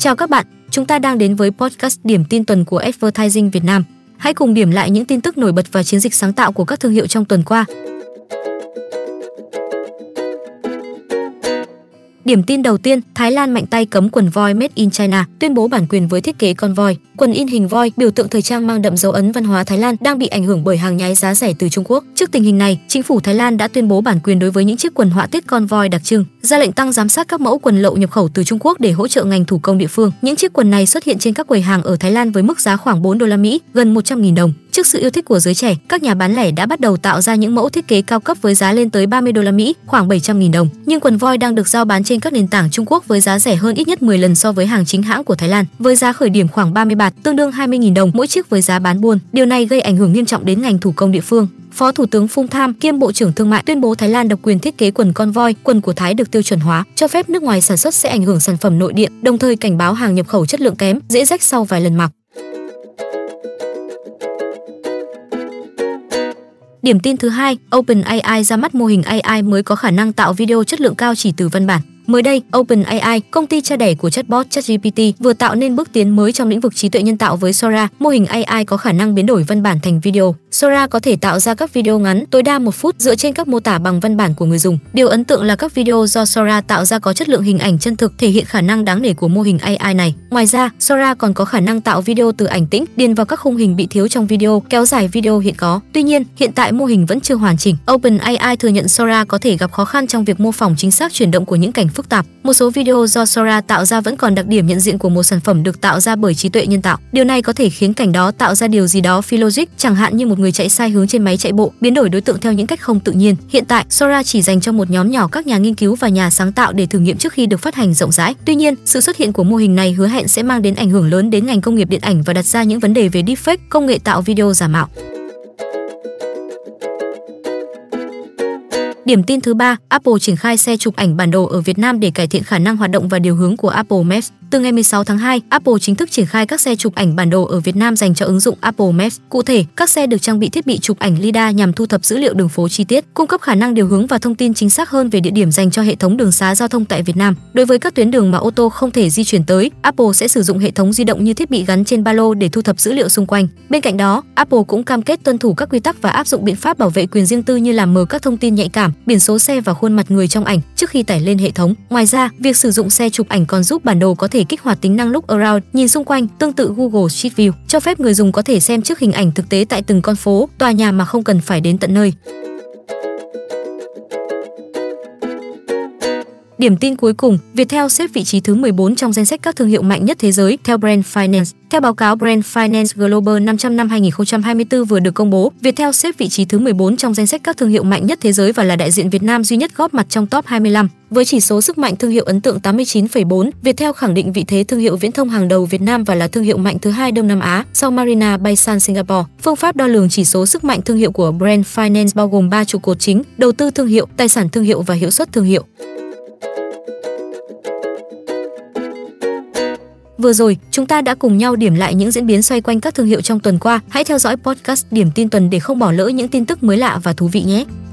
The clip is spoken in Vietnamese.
Chào các bạn, chúng ta đang đến với podcast điểm tin tuần của Advertising Việt Nam. Hãy cùng điểm lại những tin tức nổi bật và chiến dịch sáng tạo của các thương hiệu trong tuần qua. Điểm tin đầu tiên, Thái Lan mạnh tay cấm quần voi Made in China, tuyên bố bản quyền với thiết kế con voi. Quần in hình voi, biểu tượng thời trang mang đậm dấu ấn văn hóa Thái Lan đang bị ảnh hưởng bởi hàng nhái giá rẻ từ Trung Quốc. Trước tình hình này, chính phủ Thái Lan đã tuyên bố bản quyền đối với những chiếc quần họa tiết con voi đặc trưng, ra lệnh tăng giám sát các mẫu quần lậu nhập khẩu từ Trung Quốc để hỗ trợ ngành thủ công địa phương. Những chiếc quần này xuất hiện trên các quầy hàng ở Thái Lan với mức giá khoảng 4 đô la Mỹ, gần 100.000 đồng. Trước sự yêu thích của giới trẻ, các nhà bán lẻ đã bắt đầu tạo ra những mẫu thiết kế cao cấp với giá lên tới 30 đô la Mỹ, khoảng 700.000 đồng. Nhưng quần voi đang được giao bán trên các nền tảng Trung Quốc với giá rẻ hơn ít nhất 10 lần so với hàng chính hãng của Thái Lan, với giá khởi điểm khoảng 30 baht, tương đương 20.000 đồng mỗi chiếc với giá bán buôn. Điều này gây ảnh hưởng nghiêm trọng đến ngành thủ công địa phương. Phó Thủ tướng Phung Tham kiêm Bộ trưởng Thương mại tuyên bố Thái Lan độc quyền thiết kế quần con voi, quần của Thái được tiêu chuẩn hóa, cho phép nước ngoài sản xuất sẽ ảnh hưởng sản phẩm nội địa, đồng thời cảnh báo hàng nhập khẩu chất lượng kém, dễ rách sau vài lần mặc. Điểm tin thứ hai, OpenAI ra mắt mô hình AI mới có khả năng tạo video chất lượng cao chỉ từ văn bản. Mới đây, OpenAI, công ty cha đẻ của chatbot ChatGPT, vừa tạo nên bước tiến mới trong lĩnh vực trí tuệ nhân tạo với Sora, mô hình AI có khả năng biến đổi văn bản thành video. Sora có thể tạo ra các video ngắn, tối đa 1 phút dựa trên các mô tả bằng văn bản của người dùng. Điều ấn tượng là các video do Sora tạo ra có chất lượng hình ảnh chân thực, thể hiện khả năng đáng nể của mô hình AI này. Ngoài ra, Sora còn có khả năng tạo video từ ảnh tĩnh, điền vào các khung hình bị thiếu trong video, kéo dài video hiện có. Tuy nhiên, hiện tại mô hình vẫn chưa hoàn chỉnh. OpenAI thừa nhận Sora có thể gặp khó khăn trong việc mô phỏng chính xác chuyển động của những cảnh phức tạp. Một số video do Sora tạo ra vẫn còn đặc điểm nhận diện của một sản phẩm được tạo ra bởi trí tuệ nhân tạo. Điều này có thể khiến cảnh đó tạo ra điều gì đó phi logic, chẳng hạn như một người chạy sai hướng trên máy chạy bộ, biến đổi đối tượng theo những cách không tự nhiên. Hiện tại, Sora chỉ dành cho một nhóm nhỏ các nhà nghiên cứu và nhà sáng tạo để thử nghiệm trước khi được phát hành rộng rãi. Tuy nhiên, sự xuất hiện của mô hình này hứa hẹn sẽ mang đến ảnh hưởng lớn đến ngành công nghiệp điện ảnh và đặt ra những vấn đề về deepfake, công nghệ tạo video giả mạo. Điểm tin thứ ba, Apple triển khai xe chụp ảnh bản đồ ở Việt Nam để cải thiện khả năng hoạt động và điều hướng của Apple Maps. Từ ngày 16 tháng 2, Apple chính thức triển khai các xe chụp ảnh bản đồ ở Việt Nam dành cho ứng dụng Apple Maps. Cụ thể, các xe được trang bị thiết bị chụp ảnh lidar nhằm thu thập dữ liệu đường phố chi tiết, cung cấp khả năng điều hướng và thông tin chính xác hơn về địa điểm dành cho hệ thống đường xá giao thông tại Việt Nam. Đối với các tuyến đường mà ô tô không thể di chuyển tới, Apple sẽ sử dụng hệ thống di động như thiết bị gắn trên ba lô để thu thập dữ liệu xung quanh. Bên cạnh đó, Apple cũng cam kết tuân thủ các quy tắc và áp dụng biện pháp bảo vệ quyền riêng tư như làm mờ các thông tin nhạy cảm, biển số xe và khuôn mặt người trong ảnh trước khi tải lên hệ thống. Ngoài ra, việc sử dụng xe chụp ảnh còn giúp bản đồ có thể kích hoạt tính năng look around, nhìn xung quanh, tương tự Google Street View, cho phép người dùng có thể xem trước hình ảnh thực tế tại từng con phố, tòa nhà mà không cần phải đến tận nơi. Điểm tin cuối cùng, Viettel xếp vị trí thứ 14 trong danh sách các thương hiệu mạnh nhất thế giới theo Brand Finance. Theo báo cáo Brand Finance Global 500 năm 2024 vừa được công bố, Viettel xếp vị trí thứ 14 trong danh sách các thương hiệu mạnh nhất thế giới và là đại diện Việt Nam duy nhất góp mặt trong top 25. Với chỉ số sức mạnh thương hiệu ấn tượng 89,4, Viettel khẳng định vị thế thương hiệu viễn thông hàng đầu Việt Nam và là thương hiệu mạnh thứ hai Đông Nam Á sau Marina Bay Sands Singapore. Phương pháp đo lường chỉ số sức mạnh thương hiệu của Brand Finance bao gồm 3 trụ cột chính: đầu tư thương hiệu, tài sản thương hiệu và hiệu suất thương hiệu. Vừa rồi, chúng ta đã cùng nhau điểm lại những diễn biến xoay quanh các thương hiệu trong tuần qua. Hãy theo dõi podcast Điểm tin tuần để không bỏ lỡ những tin tức mới lạ và thú vị nhé!